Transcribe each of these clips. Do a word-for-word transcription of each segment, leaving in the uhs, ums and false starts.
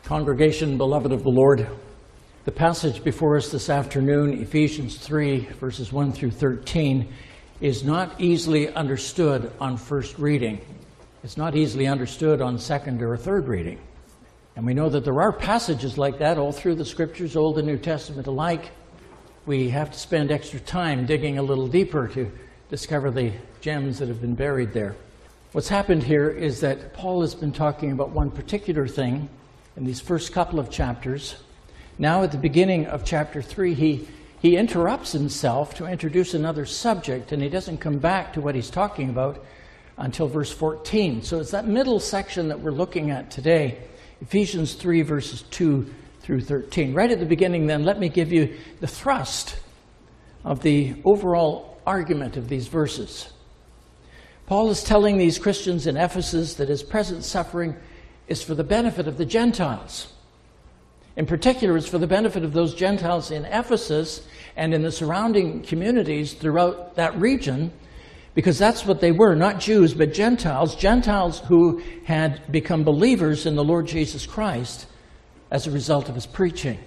Congregation, beloved of the Lord, the passage before us this afternoon, Ephesians three, verses one through thirteen, is not easily understood on first reading. It's not easily understood on second or third reading. And we know that there are passages like that all through the Scriptures, Old and New Testament alike. We have to spend extra time digging a little deeper to discover the gems that have been buried there. What's happened here is that Paul has been talking about one particular thing in these first couple of chapters. Now at the beginning of chapter three, he, he interrupts himself to introduce another subject, and he doesn't come back to what he's talking about until verse fourteen. So it's that middle section that we're looking at today, Ephesians three, verses two through thirteen. Right at the beginning then, let me give you the thrust of the overall argument of these verses. Paul is telling these Christians in Ephesus that his present suffering is for the benefit of the Gentiles. In particular, it's for the benefit of those Gentiles in Ephesus and in the surrounding communities throughout that region, because that's what they were, not Jews, but Gentiles, Gentiles who had become believers in the Lord Jesus Christ as a result of his preaching.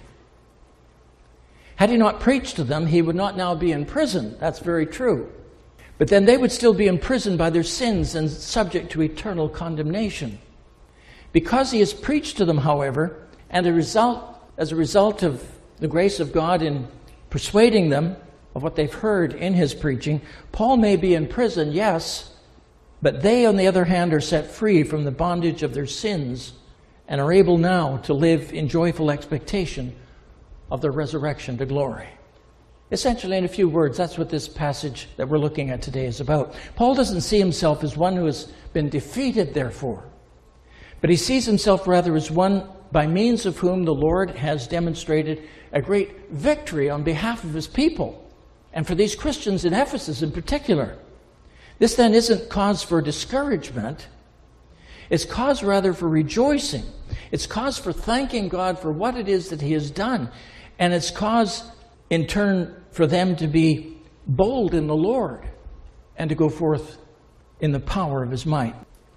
Had he not preached to them, he would not now be in prison. That's very true. But then they would still be imprisoned by their sins and subject to eternal condemnation. Because he has preached to them, however, and a result, as a result of the grace of God in persuading them of what they've heard in his preaching, Paul may be in prison, yes, but they, on the other hand, are set free from the bondage of their sins and are able now to live in joyful expectation of their resurrection to glory. Essentially, in a few words, that's what this passage that we're looking at today is about. Paul doesn't see himself as one who has been defeated, therefore, but he sees himself rather as one by means of whom the Lord has demonstrated a great victory on behalf of his people, and for these Christians in Ephesus in particular. This then isn't cause for discouragement. It's cause rather for rejoicing. It's cause for thanking God for what it is that he has done. And it's cause, in turn, for them to be bold in the Lord and to go forth in the power of his might.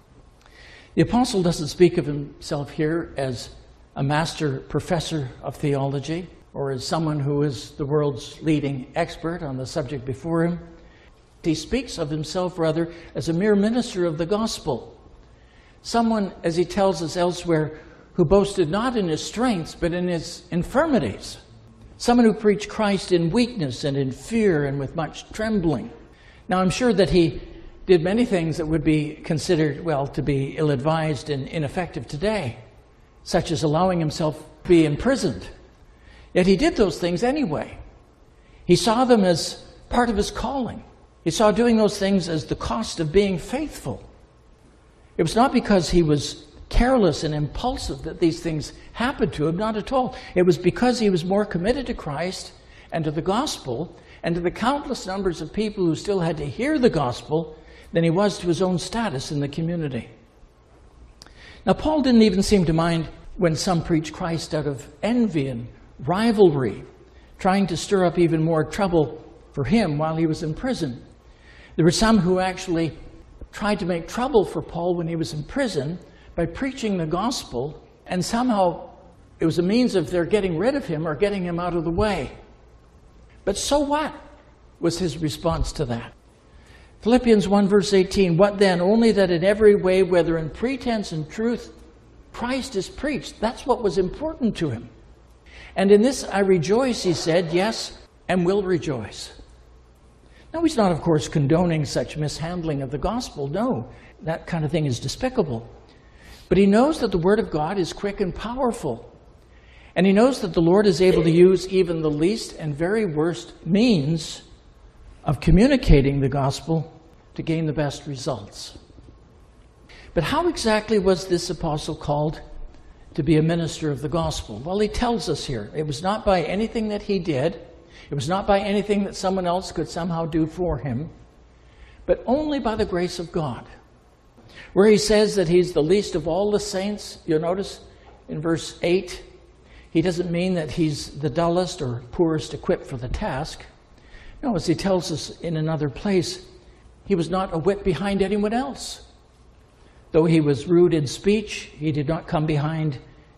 The apostle doesn't speak of himself here as a master professor of theology or as someone who is the world's leading expert on the subject before him. He speaks of himself rather as a mere minister of the gospel. Someone, as he tells us elsewhere, who boasted not in his strengths but in his infirmities. Someone who preached Christ in weakness and in fear and with much trembling. Now I'm sure that he did many things that would be considered, well, to be ill-advised and ineffective today, such as allowing himself to be imprisoned. Yet he did those things anyway. He saw them as part of his calling. He saw doing those things as the cost of being faithful. It was not because he was careless and impulsive that these things happened to him, not at all. It was because he was more committed to Christ and to the gospel and to the countless numbers of people who still had to hear the gospel than he was to his own status in the community. Now, Paul didn't even seem to mind when some preached Christ out of envy and rivalry, trying to stir up even more trouble for him while he was in prison. There were some who actually tried to make trouble for Paul when he was in prison by preaching the gospel, and somehow it was a means of their getting rid of him or getting him out of the way. But so what was his response to that? Philippians one verse eighteen, what then? Only that in every way, whether in pretense and truth, Christ is preached. That's what was important to him. And in this I rejoice, he said, yes, and will rejoice. Now he's not, of course, condoning such mishandling of the gospel. No, that kind of thing is despicable. But he knows that the word of God is quick and powerful. And he knows that the Lord is able to use even the least and very worst means of communicating the gospel to gain the best results. But how exactly was this apostle called to be a minister of the gospel? Well, he tells us here. It was not by anything that he did. It was not by anything that someone else could somehow do for him, but only by the grace of God. Where he says that he's the least of all the saints, you'll notice in verse eight, he doesn't mean that he's the dullest or poorest equipped for the task. No, as he tells us in another place, he was not a whit behind anyone else. Though he was rude in speech, he did not come behind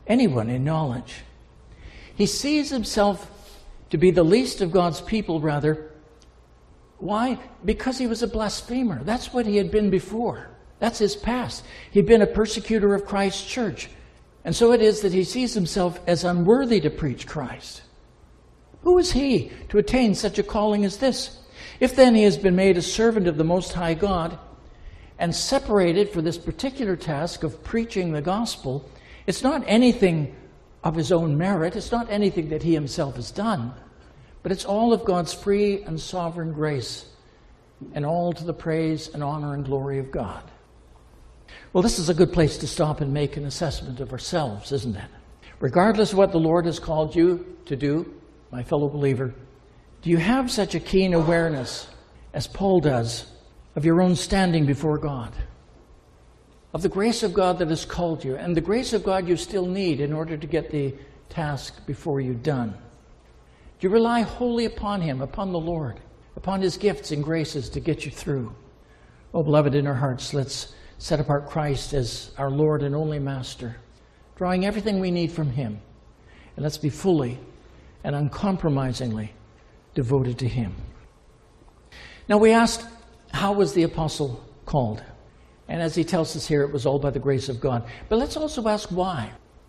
anyone in knowledge. He sees himself to be the least of God's people, rather. Why? Because he was a blasphemer. That's what he had been before. That's his past. He'd been a persecutor of Christ's church. And so it is that he sees himself as unworthy to preach Christ. Who is he to attain such a calling as this? If then he has been made a servant of the Most High God and separated for this particular task of preaching the gospel, it's not anything of his own merit. It's not anything that he himself has done. But it's all of God's free and sovereign grace, and all to the praise and honor and glory of God. Well, this is a good place to stop and make an assessment of ourselves, isn't it? Regardless of what the Lord has called you to do, my fellow believer, do you have such a keen awareness, as Paul does, of your own standing before God? Of the grace of God that has called you, and the grace of God you still need in order to get the task before you done? Do you rely wholly upon Him, upon the Lord, upon His gifts and graces to get you through? Oh, beloved, in our hearts, let's set apart Christ as our Lord and only Master, drawing everything we need from Him. And let's be fully and uncompromisingly devoted to Him. Now, we asked, how was the apostle called? And as he tells us here, it was all by the grace of God. But let's also ask why.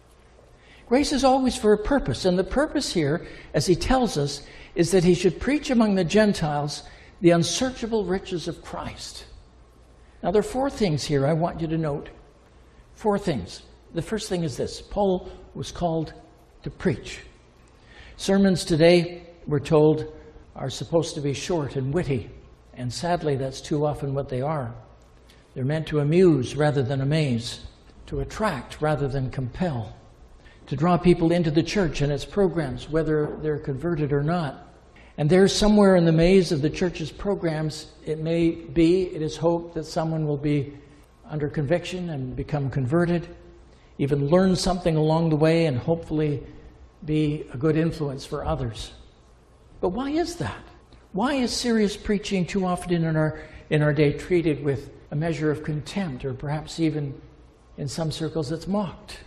Grace is always for a purpose, and the purpose here, as he tells us, is that he should preach among the Gentiles the unsearchable riches of Christ. Now, there are four things here I want you to note. Four things. The first thing is this: Paul was called to preach. Sermons today, we're told, are supposed to be short and witty, and sadly, that's too often what they are. They're meant to amuse rather than amaze, to attract rather than compel, to draw people into the church and its programs, whether they're converted or not. And there, somewhere in the maze of the church's programs, it may be, it is hoped that someone will be under conviction and become converted, even learn something along the way, and hopefully be a good influence for others. But why is that? Why is serious preaching too often in our, in our day treated with a measure of contempt, or perhaps even in some circles it's mocked?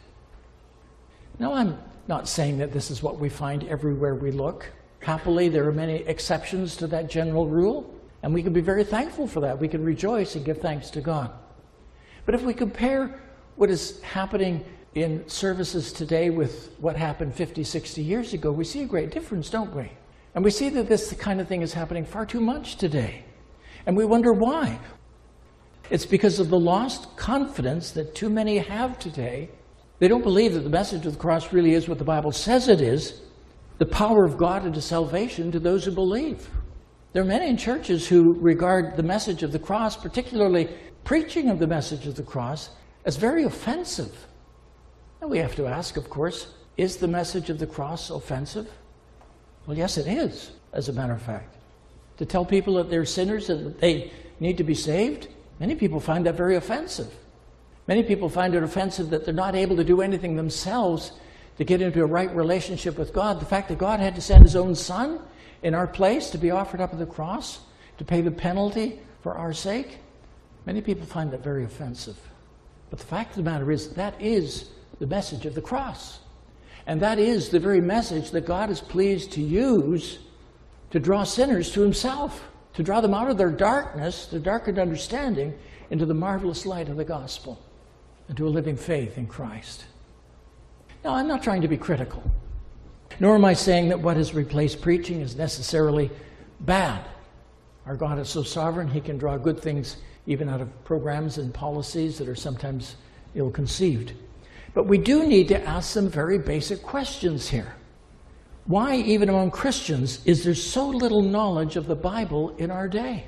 Now, I'm not saying that this is what we find everywhere we look. Happily, there are many exceptions to that general rule, and we can be very thankful for that. We can rejoice and give thanks to God. But if we compare what is happening in services today with what happened fifty, sixty years ago, we see a great difference, don't we? And we see that this kind of thing is happening far too much today. And we wonder why. It's because of the lost confidence that too many have today. They don't believe that the message of the cross really is what the Bible says it is, the power of God unto salvation to those who believe. There are many in churches who regard the message of the cross, particularly preaching of the message of the cross, as very offensive. And we have to ask, of course, is the message of the cross offensive? Well, yes, it is, as a matter of fact. To tell people that they're sinners and that they need to be saved, many people find that very offensive. Many people find it offensive that they're not able to do anything themselves to get into a right relationship with God. The fact that God had to send His own Son in our place to be offered up at the cross, to pay the penalty for our sake, many people find that very offensive. But the fact of the matter is, that is the message of the cross. And that is the very message that God is pleased to use to draw sinners to Himself, to draw them out of their darkness, their darkened understanding, into the marvelous light of the gospel, and to a living faith in Christ. Now, I'm not trying to be critical, nor am I saying that what has replaced preaching is necessarily bad. Our God is so sovereign, He can draw good things even out of programs and policies that are sometimes ill-conceived. But we do need to ask some very basic questions here. Why, even among Christians, is there so little knowledge of the Bible in our day?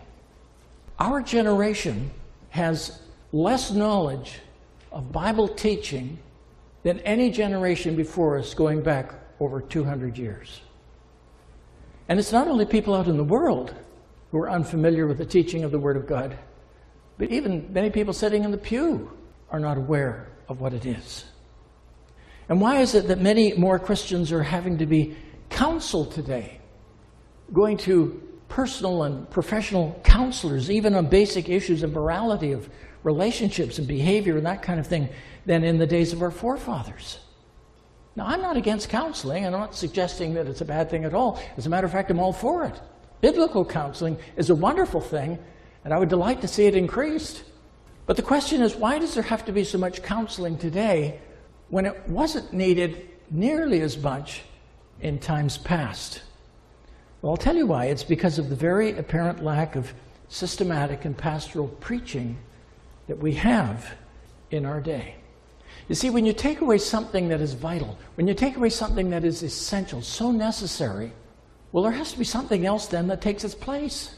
Our generation has less knowledge of Bible teaching than any generation before us going back over two hundred years. And it's not only people out in the world who are unfamiliar with the teaching of the Word of God, but even many people sitting in the pew are not aware of what it is. And why is it that many more Christians are having to be counseled today, going to personal and professional counselors, even on basic issues of morality, of relationships and behavior and that kind of thing, than in the days of our forefathers? Now, I'm not against counseling, and I'm not suggesting that it's a bad thing at all. As a matter of fact, I'm all for it. Biblical counseling is a wonderful thing, and I would delight to see it increased. But the question is, why does there have to be so much counseling today when it wasn't needed nearly as much in times past? Well, I'll tell you why. It's because of the very apparent lack of systematic and pastoral preaching that we have in our day. You see, when you take away something that is vital, when you take away something that is essential, so necessary, well, there has to be something else then that takes its place.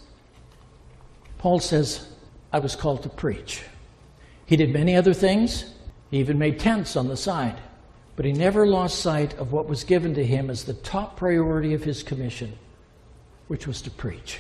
Paul says, I was called to preach. He did many other things. He even made tents on the side. But he never lost sight of what was given to him as the top priority of his commission, which was to preach.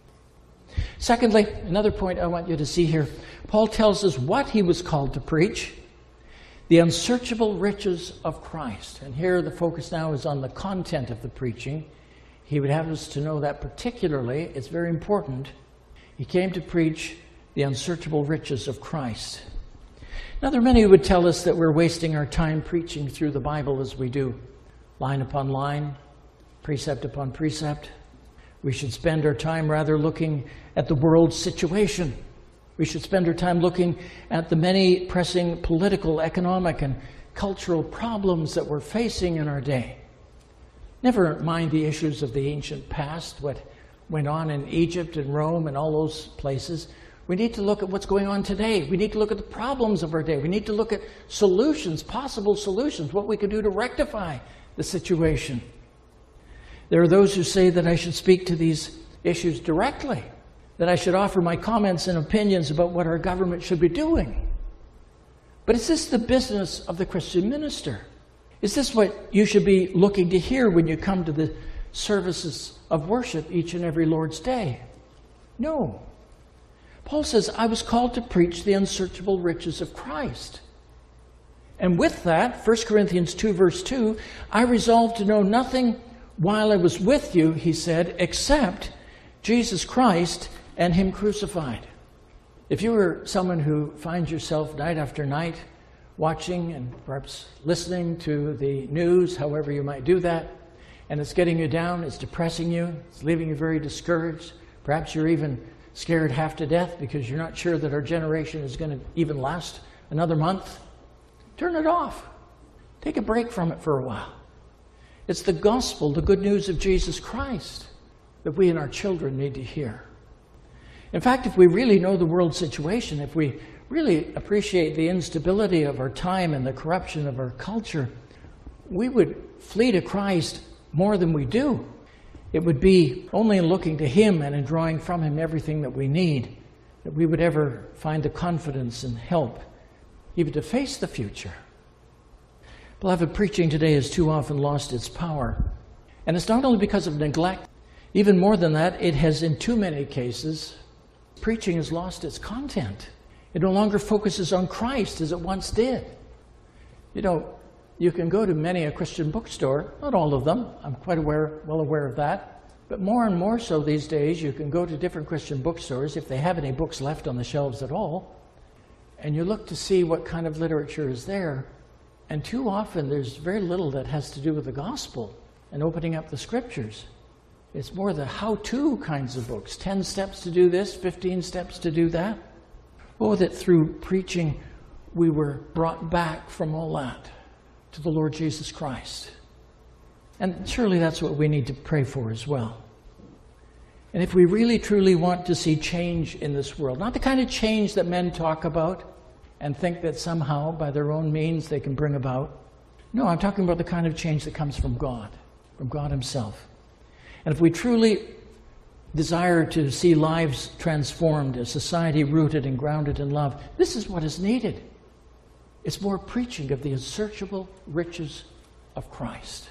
Secondly, another point I want you to see here, Paul tells us what he was called to preach, the unsearchable riches of Christ. And here the focus now is on the content of the preaching. He would have us to know that particularly, it's very important. He came to preach the unsearchable riches of Christ. Now, there are many who would tell us that we're wasting our time preaching through the Bible as we do, line upon line, precept upon precept. We should spend our time rather looking at the world's situation. We should spend our time looking at the many pressing political, economic, and cultural problems that we're facing in our day. Never mind the issues of the ancient past, what went on in Egypt and Rome and all those places. We need to look at what's going on today. We need to look at the problems of our day. We need to look at solutions, possible solutions, what we can do to rectify the situation. There are those who say that I should speak to these issues directly, that I should offer my comments and opinions about what our government should be doing. But is this the business of the Christian minister? Is this what you should be looking to hear when you come to the services of worship each and every Lord's Day? No. Paul says, I was called to preach the unsearchable riches of Christ. And with that, First Corinthians two, verse two, I resolved to know nothing while I was with you, he said, except Jesus Christ and Him crucified. If you were someone who finds yourself night after night watching and perhaps listening to the news, however you might do that, and it's getting you down, it's depressing you, it's leaving you very discouraged, perhaps you're even scared half to death because you're not sure that our generation is going to even last another month, turn it off. Take a break from it for a while. It's the gospel, the good news of Jesus Christ, that we and our children need to hear. In fact, if we really know the world situation, if we really appreciate the instability of our time and the corruption of our culture, we would flee to Christ more than we do. It would be only in looking to Him and in drawing from Him everything that we need that we would ever find the confidence and help even to face the future. Beloved, preaching today has too often lost its power. And it's not only because of neglect. Even more than that, it has in too many cases, preaching has lost its content. It no longer focuses on Christ as it once did. You know, you can go to many a Christian bookstore, not all of them, I'm quite aware, well aware of that, but more and more so these days, you can go to different Christian bookstores, if they have any books left on the shelves at all, and you look to see what kind of literature is there, and too often there's very little that has to do with the gospel and opening up the scriptures. It's more the how-to kinds of books, ten steps to do this, fifteen steps to do that. Oh, that through preaching we were brought back from all that to the Lord Jesus Christ. And surely that's what we need to pray for as well. And if we really truly want to see change in this world, not the kind of change that men talk about and think that somehow by their own means they can bring about. No, I'm talking about the kind of change that comes from God, from God Himself. And if we truly desire to see lives transformed, a society rooted and grounded in love, this is what is needed. It's more preaching of the unsearchable riches of Christ.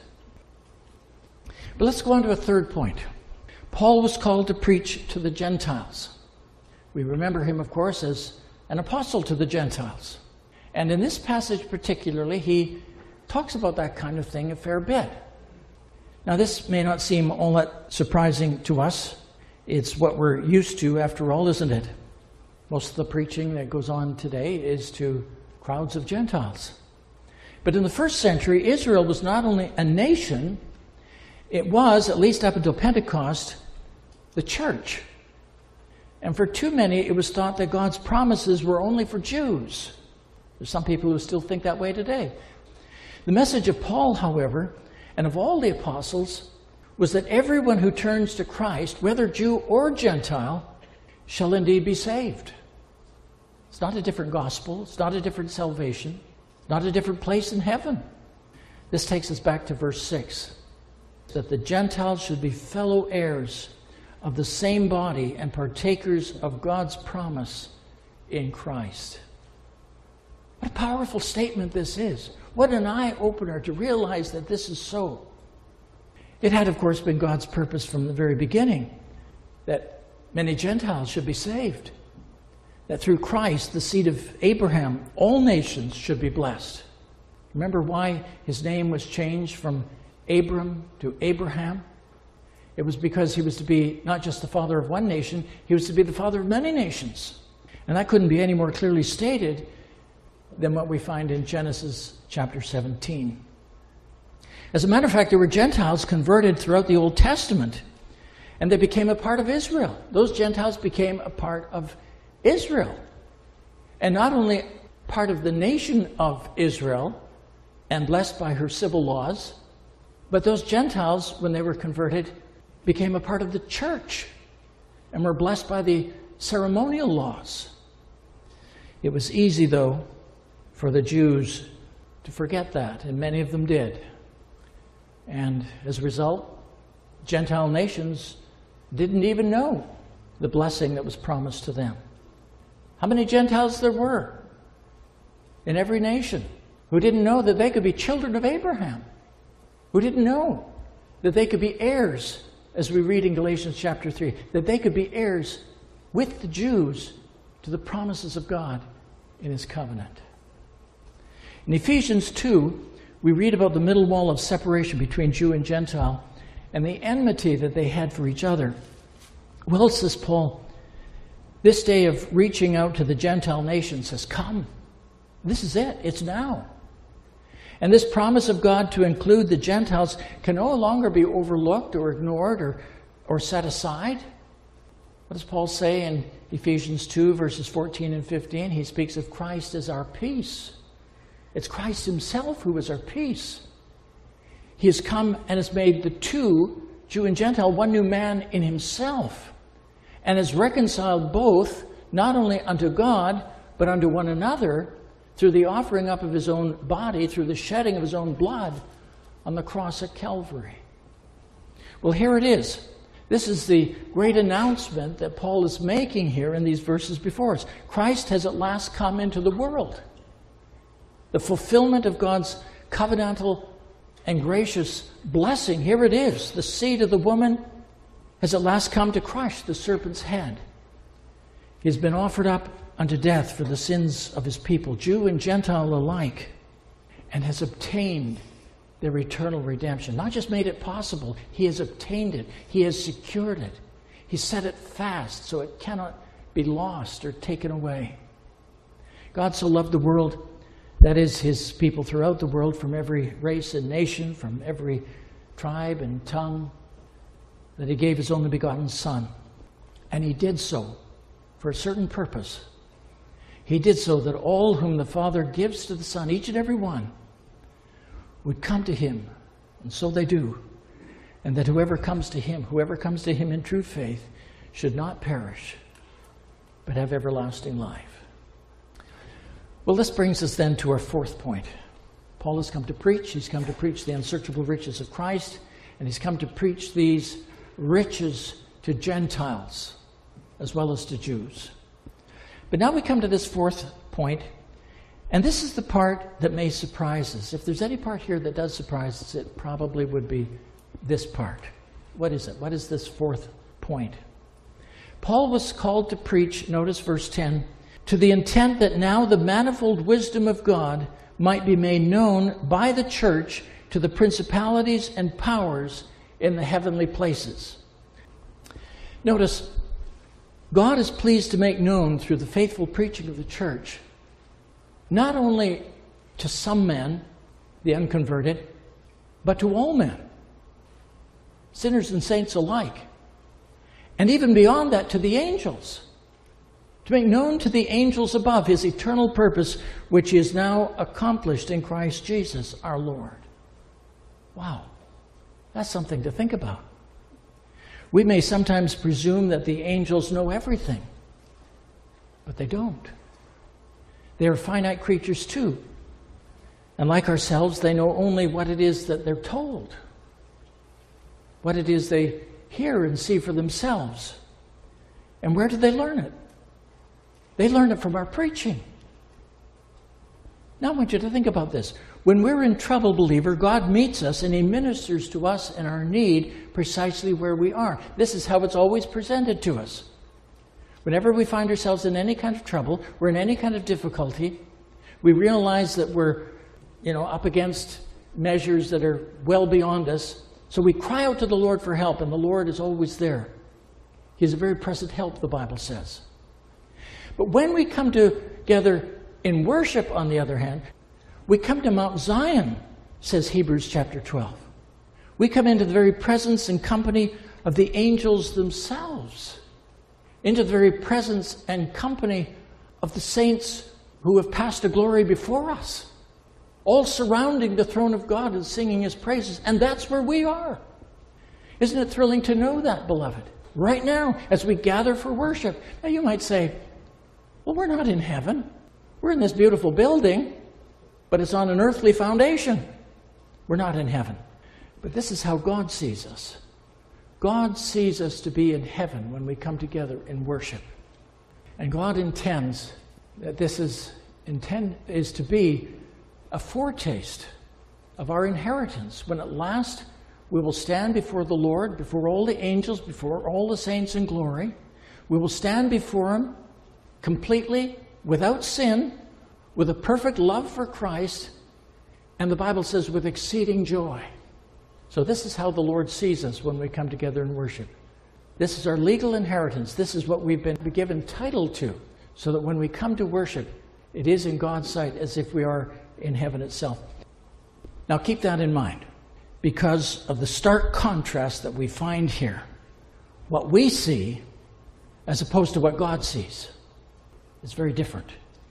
But let's go on to a third point. Paul was called to preach to the Gentiles. We remember him, of course, as an apostle to the Gentiles. And in this passage particularly, he talks about that kind of thing a fair bit. Now, this may not seem all that surprising to us. It's what we're used to, after all, isn't it? Most of the preaching that goes on today is to crowds of Gentiles. But in the first century, Israel was not only a nation, it was, at least up until Pentecost, the church. And for too many, it was thought that God's promises were only for Jews. There's some people who still think that way today. The message of Paul, however, and of all the apostles, was that everyone who turns to Christ, whether Jew or Gentile, shall indeed be saved. It's not a different gospel. It's not a different salvation. Not a different place in heaven. This takes us back to verse six. That the Gentiles should be fellow heirs of the same body and partakers of God's promise in Christ. What a powerful statement this is. What an eye-opener to realize that this is so. It had, of course, been God's purpose from the very beginning that many Gentiles should be saved. That through Christ, the seed of Abraham, all nations should be blessed. Remember why his name was changed from Abram to Abraham? It was because he was to be not just the father of one nation, he was to be the father of many nations. And that couldn't be any more clearly stated than what we find in Genesis chapter seventeen. As a matter of fact, there were Gentiles converted throughout the Old Testament, and they became a part of Israel. Those Gentiles became a part of Israel. And not only part of the nation of Israel and blessed by her civil laws, but those Gentiles, when they were converted, became a part of the church and were blessed by the ceremonial laws. It was easy, though, for the Jews to forget that, and many of them did. And as a result, Gentile nations didn't even know the blessing that was promised to them. How many Gentiles there were in every nation who didn't know that they could be children of Abraham, who didn't know that they could be heirs, as we read in Galatians chapter three, that they could be heirs with the Jews to the promises of God in his covenant. In Ephesians two, we read about the middle wall of separation between Jew and Gentile and the enmity that they had for each other. Well, says Paul, this day of reaching out to the Gentile nations has come. This is it. It's now. And this promise of God to include the Gentiles can no longer be overlooked or ignored or, or set aside. What does Paul say in Ephesians two, verses fourteen and fifteen? He speaks of Christ as our peace. It's Christ himself who is our peace. He has come and has made the two, Jew and Gentile, one new man in himself, and has reconciled both, not only unto God, but unto one another, through the offering up of his own body, through the shedding of his own blood on the cross at Calvary. Well, here it is. This is the great announcement that Paul is making here in these verses before us. Christ has at last come into the world. The fulfillment of God's covenantal and gracious blessing, here it is. The seed of the woman has at last come to crush the serpent's head. He has been offered up unto death for the sins of his people, Jew and Gentile alike, and has obtained their eternal redemption. Not just made it possible, he has obtained it. He has secured it. He set it fast so it cannot be lost or taken away. God so loved the world, that is, his people throughout the world, from every race and nation, from every tribe and tongue, that he gave his only begotten Son. And he did so for a certain purpose. He did so that all whom the Father gives to the Son, each and every one, would come to him, and so they do. And that whoever comes to him, whoever comes to him in true faith, should not perish, but have everlasting life. Well, this brings us then to our fourth point. Paul has come to preach. He's come to preach the unsearchable riches of Christ, and he's come to preach these riches to Gentiles as well as to Jews. But now we come to this fourth point, and this is the part that may surprise us. If there's any part here that does surprise us, it probably would be this part. What is it? What is this fourth point? Paul was called to preach, notice verse ten, to the intent that now the manifold wisdom of God might be made known by the church to the principalities and powers in the heavenly places. Notice, God is pleased to make known through the faithful preaching of the church, not only to some men, the unconverted, but to all men, sinners and saints alike. And even beyond that, to the angels, to make known to the angels above his eternal purpose, which is now accomplished in Christ Jesus our Lord. Wow, that's something to think about. We may sometimes presume that the angels know everything, but they don't. They are finite creatures too. And like ourselves, they know only what it is that they're told, what it is they hear and see for themselves. And where do they learn it? They learn it from our preaching. Now I want you to think about this. When we're in trouble, believer, God meets us and he ministers to us in our need precisely where we are. This is how it's always presented to us. Whenever we find ourselves in any kind of trouble, we're in any kind of difficulty, we realize that we're, you know, up against measures that are well beyond us. So we cry out to the Lord for help, and the Lord is always there. He's a very present help, the Bible says. But when we come together in worship, on the other hand, we come to Mount Zion, says Hebrews chapter twelve. We come into the very presence and company of the angels themselves, into the very presence and company of the saints who have passed to glory before us, all surrounding the throne of God and singing his praises. And that's where we are. Isn't it thrilling to know that, beloved? Right now, as we gather for worship. Now you might say, well, we're not in heaven. We're in this beautiful building, but it's on an earthly foundation. We're not in heaven. But this is how God sees us. God sees us to be in heaven when we come together in worship. And God intends that this is, intend, is to be a foretaste of our inheritance, when at last we will stand before the Lord, before all the angels, before all the saints in glory. We will stand before him completely, without sin, with a perfect love for Christ, and the Bible says with exceeding joy. So this is how the Lord sees us when we come together in worship. This is our legal inheritance. This is what we've been given title to, so that when we come to worship, it is in God's sight as if we are in heaven itself. Now keep that in mind, because of the stark contrast that we find here. What we see, as opposed to what God sees, is very different.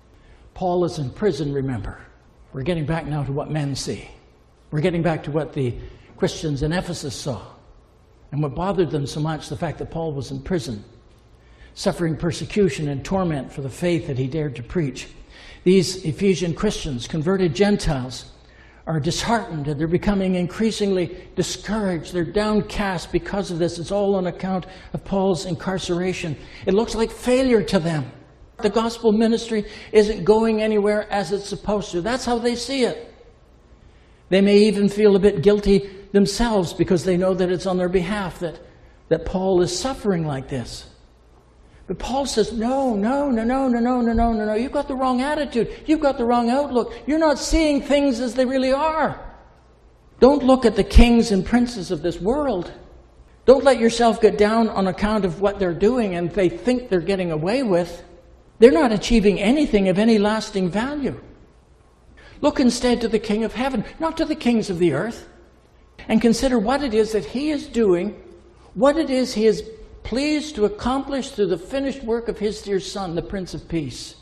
Paul is in prison, remember. We're getting back now to what men see. We're getting back to what the Christians in Ephesus saw, and what bothered them so much, the fact that Paul was in prison, suffering persecution and torment for the faith that he dared to preach. These Ephesian Christians, converted Gentiles, are disheartened, and they're becoming increasingly discouraged. They're downcast because of this. It's all on account of Paul's incarceration. It looks like failure to them. The gospel ministry isn't going anywhere as it's supposed to. That's how they see it. They may even feel a bit guilty themselves because they know that it's on their behalf that, that Paul is suffering like this. But Paul says, no, no, no, no, no, no, no, no, no, no. You've got the wrong attitude. You've got the wrong outlook. You're not seeing things as they really are. Don't look at the kings and princes of this world. Don't let yourself get down on account of what they're doing and they think they're getting away with. They're not achieving anything of any lasting value. Look instead to the King of heaven, not to the kings of the earth, and consider what it is that he is doing, what it is he is pleased to accomplish through the finished work of his dear Son, the Prince of Peace.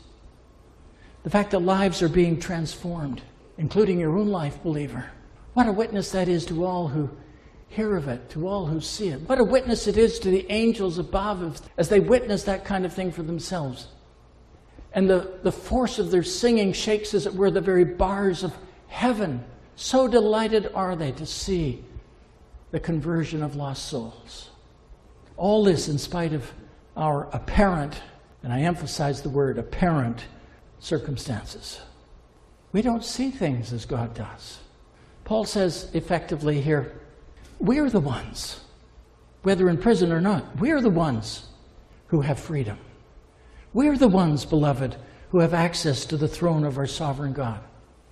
The fact that lives are being transformed, including your own life, believer. What a witness that is to all who hear of it, to all who see it. What a witness it is to the angels above as they witness that kind of thing for themselves. And the, the force of their singing shakes, as it were, the very bars of heaven. So delighted are they to see the conversion of lost souls. All this in spite of our apparent, and I emphasize the word apparent, circumstances. We don't see things as God does. Paul says effectively here, we're the ones, whether in prison or not, we're the ones who have freedom. We're the ones, beloved, who have access to the throne of our sovereign God.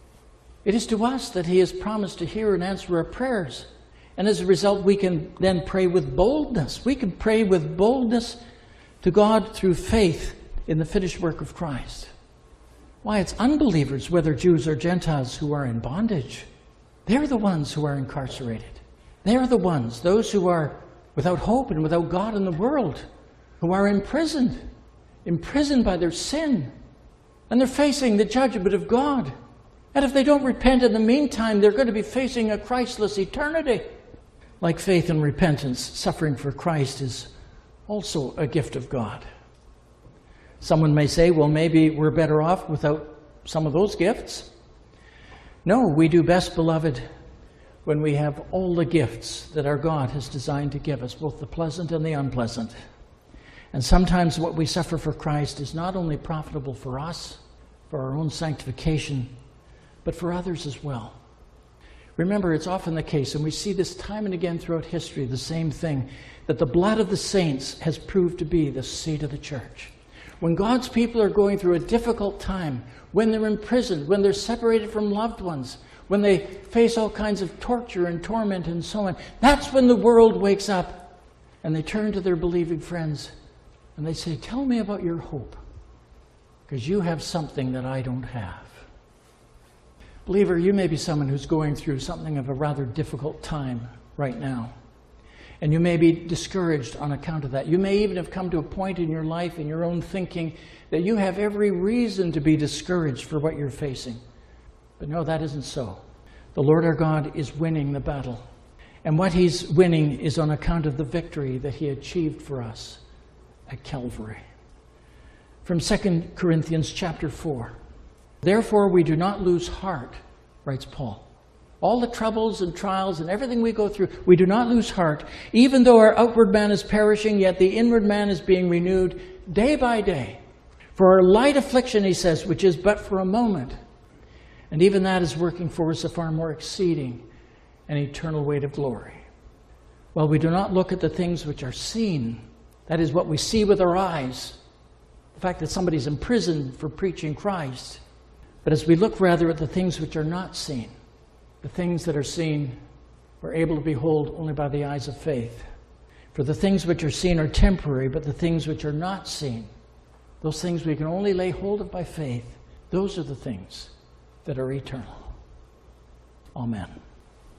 It is to us that he has promised to hear and answer our prayers. And as a result, we can then pray with boldness. We can pray with boldness to God through faith in the finished work of Christ. Why, it's unbelievers, whether Jews or Gentiles, who are in bondage. They're the ones who are incarcerated. They're the ones, those who are without hope and without God in the world, who are imprisoned, imprisoned by their sin. And they're facing the judgment of God. And if they don't repent in the meantime, they're going to be facing a Christless eternity. Like faith and repentance, suffering for Christ is also a gift of God. Someone may say, well, maybe we're better off without some of those gifts. No, we do best, beloved, when we have all the gifts that our God has designed to give us, both the pleasant and the unpleasant. And sometimes what we suffer for Christ is not only profitable for us, for our own sanctification, but for others as well. Remember, it's often the case, and we see this time and again throughout history, the same thing, that the blood of the saints has proved to be the seed of the church. When God's people are going through a difficult time, when they're imprisoned, when they're separated from loved ones, when they face all kinds of torture and torment and so on, that's when the world wakes up and they turn to their believing friends and they say, tell me about your hope, because you have something that I don't have. Believer, you may be someone who's going through something of a rather difficult time right now. And you may be discouraged on account of that. You may even have come to a point in your life, in your own thinking, that you have every reason to be discouraged for what you're facing. But no, that isn't so. The Lord our God is winning the battle. And what he's winning is on account of the victory that he achieved for us at Calvary. From Second Corinthians chapter four. Therefore we do not lose heart, writes Paul. All the troubles and trials and everything we go through, we do not lose heart. Even though our outward man is perishing, yet the inward man is being renewed day by day. For our light affliction, he says, which is but for a moment. And even that is working for us a far more exceeding and eternal weight of glory. While we do not look at the things which are seen, that is what we see with our eyes, the fact that somebody's imprisoned for preaching Christ, but as we look rather at the things which are not seen, the things that are seen we're able to behold only by the eyes of faith. For the things which are seen are temporary, but the things which are not seen, those things we can only lay hold of by faith, those are the things that are eternal. Amen.